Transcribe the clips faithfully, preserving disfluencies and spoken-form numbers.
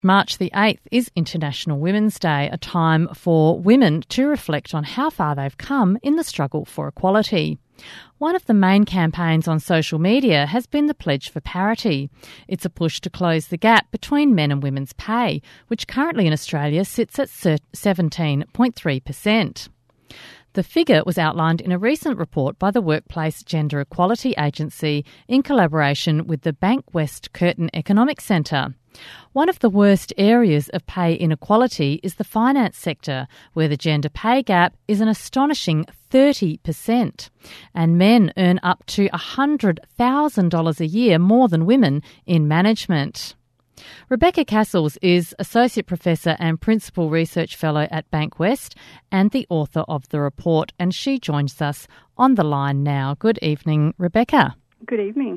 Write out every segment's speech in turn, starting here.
March the eighth is International Women's Day, a time for women to reflect on how far they've come in the struggle for equality. One of the main campaigns on social media has been the Pledge for Parity. It's a push to close the gap between men and women's pay, which currently in Australia sits at seventeen point three percent. The figure was outlined in a recent report by the Workplace Gender Equality Agency in collaboration with the Bankwest Curtin Economic Centre. One of the worst areas of pay inequality is the finance sector, where the gender pay gap is an astonishing thirty percent, and men earn up to one hundred thousand dollars a year more than women in management. Rebecca Castles is Associate Professor and Principal Research Fellow at Bankwest and the author of the report, and she joins us on the line now. Good evening, Rebecca. Good evening.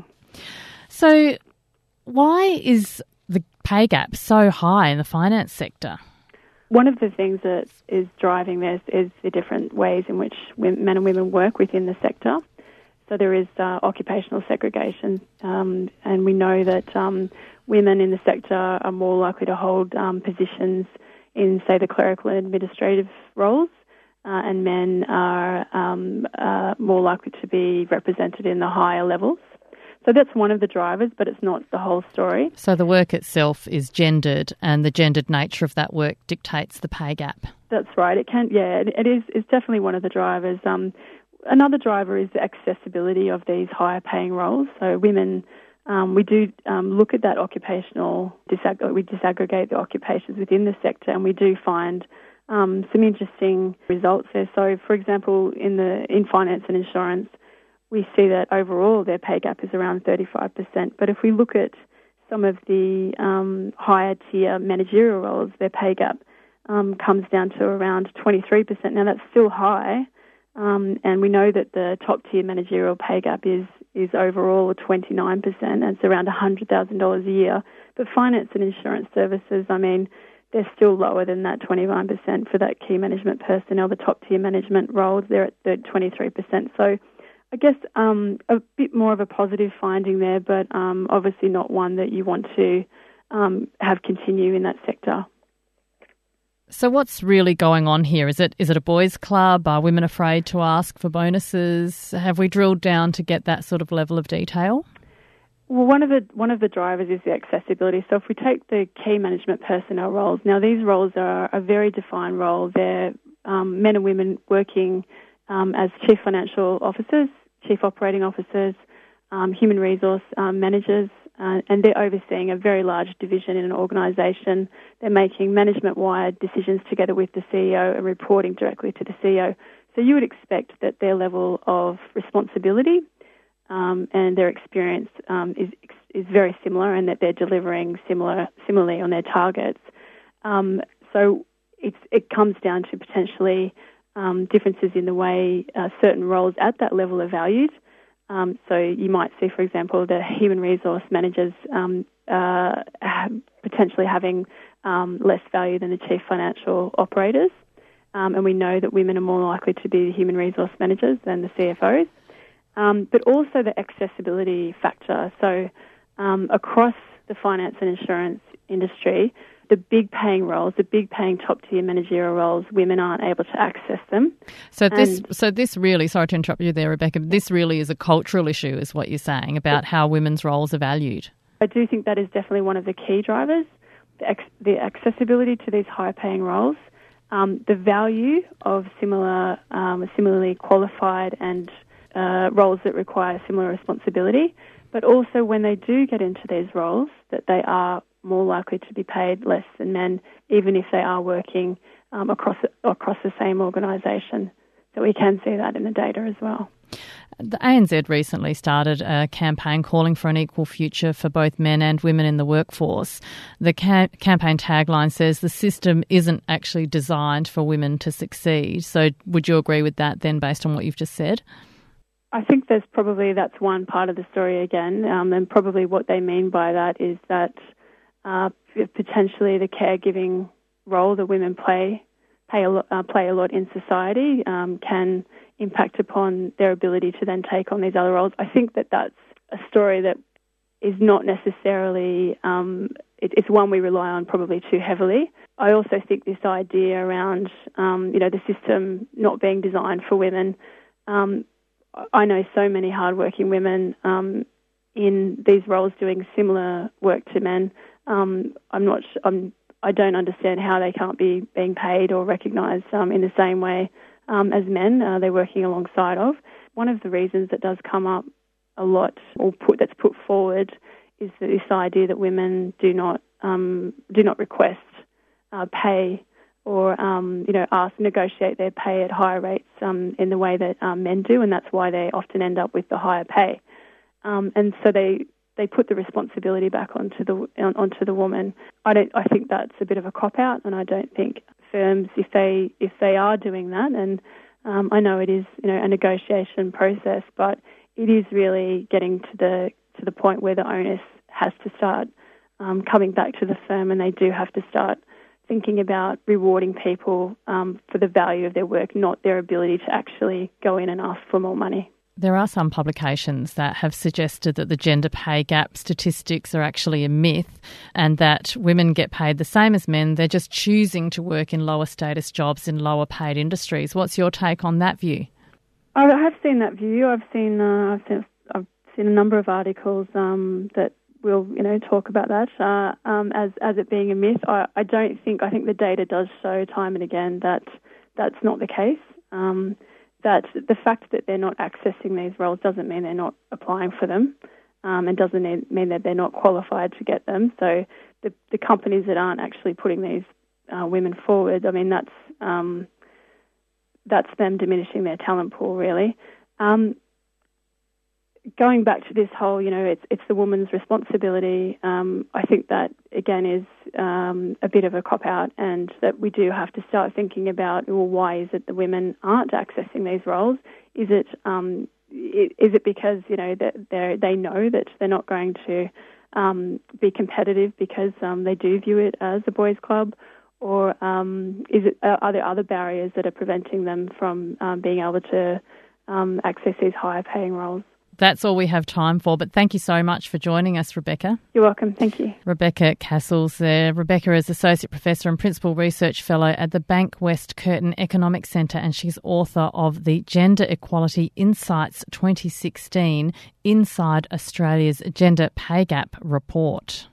So why is the pay gap so high in the finance sector? One of the things that is driving this is the different ways in which men and women work within the sector. So there is uh, occupational segregation, um, and we know that um, women in the sector are more likely to hold um, positions in, say, the clerical and administrative roles, uh, and men are um, uh, more likely to be represented in the higher levels. So that's one of the drivers, but it's not the whole story. So the work itself is gendered, and the gendered nature of that work dictates the pay gap. That's right. It can, yeah, it, it is. It's definitely one of the drivers. Um, another driver is the accessibility of these higher paying roles. So women, um, we do um, look at that occupational. Disag- we disaggregate the occupations within the sector, and we do find um, some interesting results there. So, for example, in the in finance and insurance, we see that overall their pay gap is around thirty-five percent. But if we look at some of the um, higher tier managerial roles, their pay gap um, comes down to around twenty-three percent. Now that's still high, um, and we know that the top tier managerial pay gap is, is overall twenty-nine percent, and it's around one hundred thousand dollars a year. But finance and insurance services, I mean, they're still lower than that twenty-nine percent for that key management personnel. The top tier management roles, they're at the twenty-three percent. So I guess um, a bit more of a positive finding there, but um, obviously not one that you want to um, have continue in that sector. So what's really going on here? Is it is it a boys' club? Are women afraid to ask for bonuses? Have we drilled down to get that sort of level of detail? Well, one of the one of the drivers is the accessibility. So if we take the key management personnel roles, now these roles are a very defined role. They're um, men and women working um, as chief financial officers, chief operating officers, um, human resource um, managers, uh, and they're overseeing a very large division in an organisation. They're making management-wide decisions together with the C E O and reporting directly to the C E O. So you would expect that their level of responsibility um, and their experience um, is is very similar, and that they're delivering similar similarly on their targets. Um, so it's, it comes down to potentially Um, differences in the way uh, certain roles at that level are valued. Um, so you might see, for example, the human resource managers um, uh, potentially having um, less value than the chief financial operators. Um, and we know that women are more likely to be the human resource managers than the C F Os. Um, but also the accessibility factor. So um, across the finance and insurance industry, the big paying roles, the big paying top tier managerial roles, women aren't able to access them. So this, and so this really, sorry to interrupt you there, Rebecca, but this really is a cultural issue, is what you're saying, about how women's roles are valued. I do think that is definitely one of the key drivers, the, ex- the accessibility to these high paying roles, um, the value of similar, um, similarly qualified and uh, roles that require similar responsibility, but also when they do get into these roles, that they are more likely to be paid less than men, even if they are working um, across across the same organisation. So we can see that in the data as well. The A N Z recently started a campaign calling for an equal future for both men and women in the workforce. The ca- campaign tagline says the system isn't actually designed for women to succeed. So would you agree with that then, based on what you've just said? I think there's probably, that's one part of the story again, um, and probably what they mean by that is that Uh, potentially the caregiving role that women play play a lot, uh, play a lot in society um, can impact upon their ability to then take on these other roles. I think that that's a story that is not necessarily um, it, it's one we rely on probably too heavily. I also think this idea around, um, you know, the system not being designed for women. Um, I know so many hardworking women um, in these roles doing similar work to men. Um, I'm not. I'm. I don't understand how they can't be being paid or recognised um, in the same way um, as men. Uh, they're working alongside of. One of the reasons that does come up a lot, or put that's put forward, is this idea that women do not um, do not request uh, pay or um, you know ask negotiate their pay at higher rates um, in the way that um, men do, and that's why they often end up with the higher pay. Um, and so they they put the responsibility back onto the on, onto the woman. I don't. I think that's a bit of a cop out, and I don't think firms, if they if they are doing that, and um, I know it is you know a negotiation process, but it is really getting to the to the point where the onus has to start um, coming back to the firm, and they do have to start thinking about rewarding people um, for the value of their work, not their ability to actually go in and ask for more money. There are some publications that have suggested that the gender pay gap statistics are actually a myth and that women get paid the same as men. They're just choosing to work in lower status jobs in lower paid industries. What's your take on that view? I have seen that view. I've seen uh, I've seen I've seen a number of articles um, that will you know talk about that uh, um, as as it being a myth. I, I don't think I think the data does show time and again that that's not the case. Um, that the fact that they're not accessing these roles doesn't mean they're not applying for them, um, and doesn't mean that they're not qualified to get them. So the the companies that aren't actually putting these uh, women forward, I mean that's um, that's them diminishing their talent pool, really. Um, going back to this whole, you know, it's it's the woman's responsibility. Um, I think that again is um, a bit of a cop out, and that we do have to start thinking about, well, why is it the women aren't accessing these roles? Is it um, is it because you know that they they know that they're not going to um, be competitive because um, they do view it as a boys' club, or um, is it are there other barriers that are preventing them from um, being able to um, access these higher paying roles? That's all we have time for, but thank you so much for joining us, Rebecca. You're welcome. Thank you. Rebecca Cassels there. Rebecca is Associate Professor and Principal Research Fellow at the Bank West Curtin Economic Centre, and she's author of the Gender Equality Insights twenty sixteen Inside Australia's Gender Pay Gap Report.